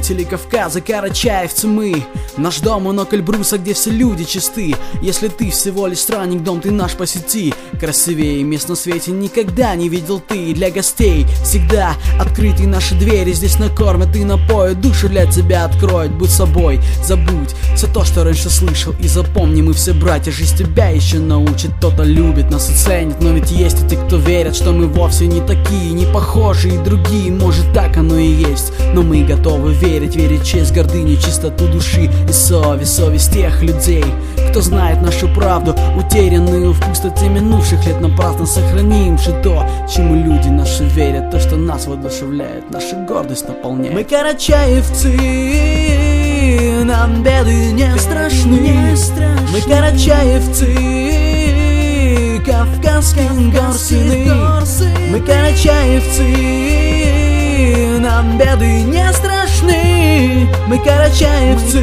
жители Кавказа, карачаевцы мы. Наш дом он околь бруса, где все люди чисты. Если ты всего лишь странник, дом ты наш посети. Красивее мест на свете никогда не видел ты. Для гостей всегда открыты наши двери. Здесь накормят и напоят, душу для тебя откроют. Будь собой, забудь все то, что раньше слышал. И запомни, мы все братья, жизнь тебя еще научит. Кто-то любит нас и ценит, но ведь есть и те, кто верят, что мы вовсе не такие, не похожие и другие. Может, так оно и есть, но мы готовы верить. Верить в честь, гордыню, чистоту души и совесть тех людей, кто знает нашу правду, утерянную в пустоте минувших лет. Напрасно сохраним же то, чему люди наши верят. То, что нас воодушевляет, наша гордость наполняет. Мы карачаевцы, нам беды не страшны. Мы карачаевцы, кавказских гор сыны. Мы карачаевцы, нам беды не страшны. Мы карачаевцы,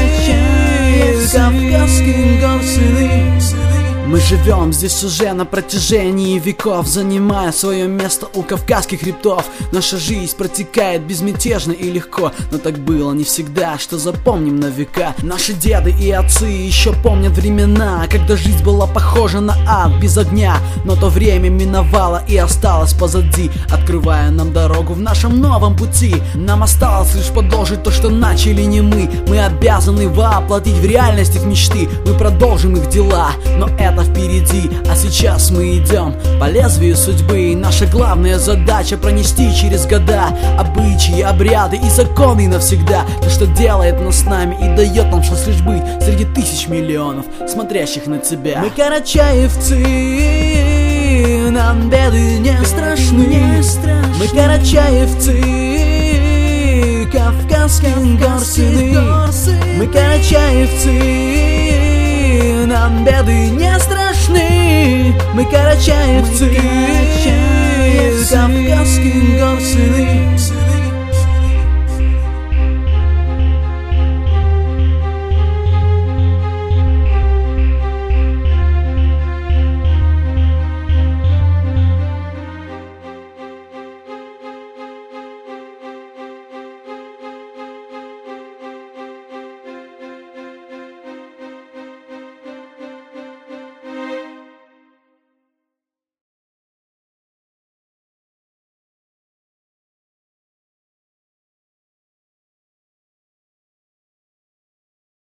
кавказских гор сыны. Мы живем здесь уже на протяжении веков, занимая свое место у кавказских хребтов. Наша жизнь протекает безмятежно и легко, но так было не всегда, что запомним на века. Наши деды и отцы еще помнят времена, когда жизнь была похожа на ад без огня. Но то время миновало и осталось позади, открывая нам дорогу в нашем новом пути. Нам осталось лишь продолжить то, что начали не мы. Мы обязаны воплотить в реальность их мечты. Мы продолжим их дела, но это впереди, а сейчас мы идем по лезвию судьбы. И наша главная задача пронести через года обычаи, обряды и законы навсегда. То, что делает нас с нами и дает нам шанс лишь быть среди тысяч миллионов, смотрящих на тебя. Мы карачаевцы, нам беды не страшны. Мы карачаевцы, кавказских гор сыны. Мы карачаевцы, нам беды не страшны. Мы карачаевцы, кавказских гор сыны.